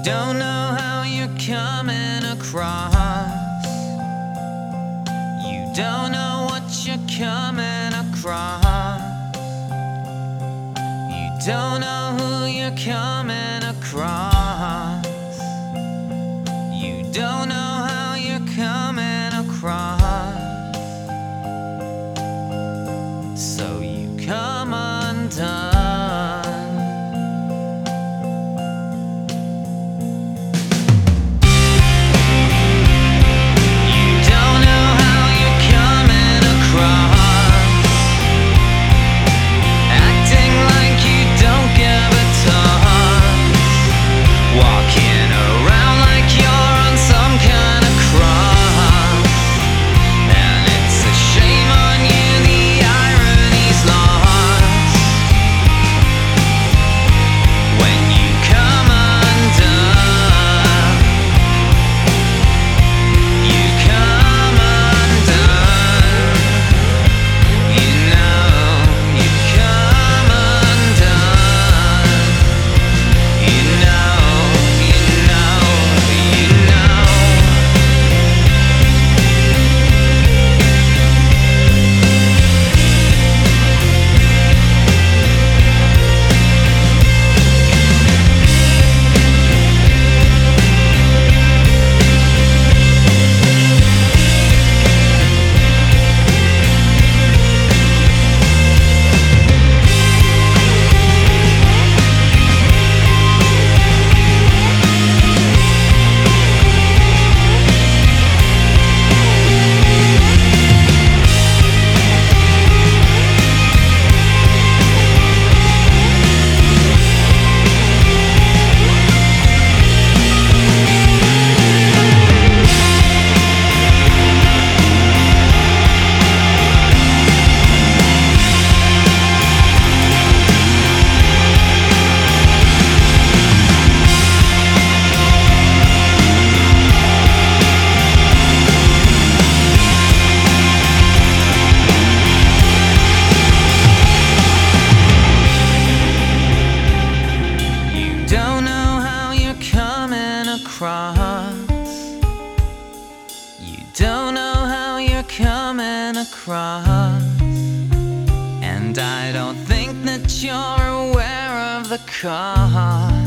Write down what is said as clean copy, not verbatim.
don't know how you're coming across. You don't know what you're coming across. You don't know who you're coming across. You don't know how you're coming across. So you come undone. You don't know how you're coming across, and I don't think that you're aware of the cost.